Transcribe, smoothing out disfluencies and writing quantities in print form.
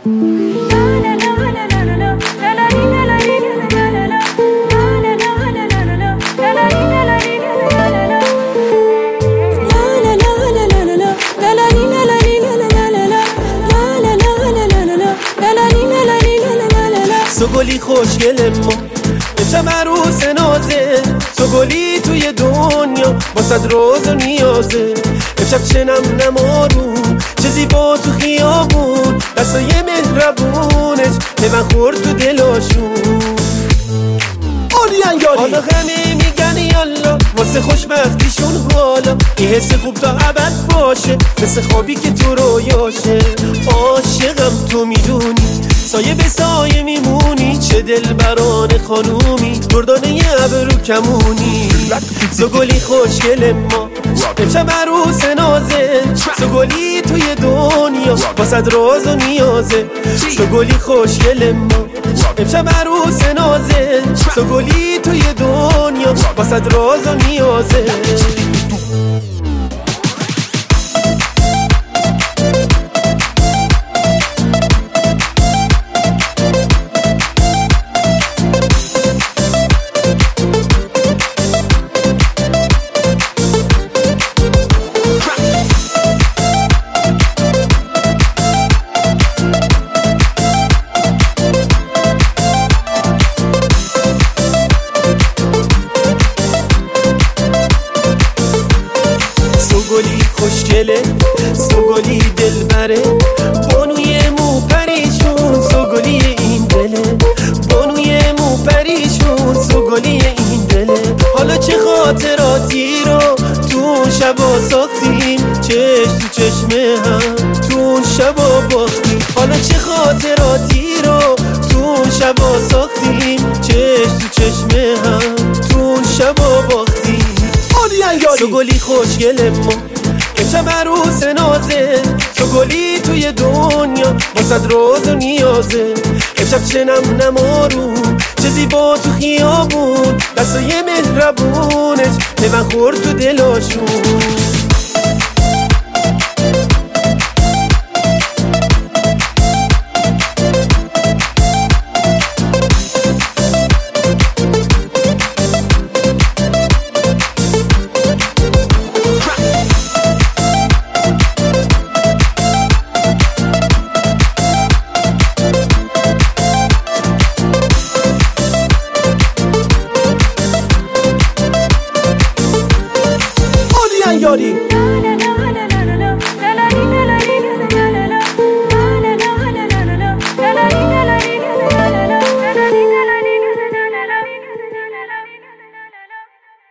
تو گلی خوشگل ما امشب عروس نازه، تو گلی توی دنیا با صد راز و نیازه. امشب شنم نمارون چه زیبا تو خیابون، دستای مهربونش من خورد تو دلاشون. حالا همه میگن یالا واسه خوشبختیشون، حالا این حس خوب تا ابد باشه، مثل خوابی که تو رویاشه. عاشقم تو میدونی، سایه به سایه میمونی، چه دلبران خانومی، دردانه ابرو کمونی. سوگلی خوشگل ما امشب عروس نازه، سوگلی توی دنیا با صد راز و نیازه. سوگلی خوشگل ما امشب عروس نازه، سوگلی توی دنیا با صد راز و نیازه. سوگلی خوشگله، سوگلی دلبره، بانوی مو پریشون، سوگلی این دله، بانوی مو پریشون، سوگلی این دله. حالا چه خاطراتی رو تو شبا ساختیم، چشم تو چشم هم تو شبا باختیم. حالا چه خاطراتی رو تو شبا ساختیم، چشم تو چشم هم تو شبا باختیم. سوگلی خوشگل ما امشب عروس نازه، سوگلی توی دنیا با صد راز و نیازه. امشب شنم نمارون چه زیبا تو خیابون، دستای مهربونش من خورد تو دلاشون.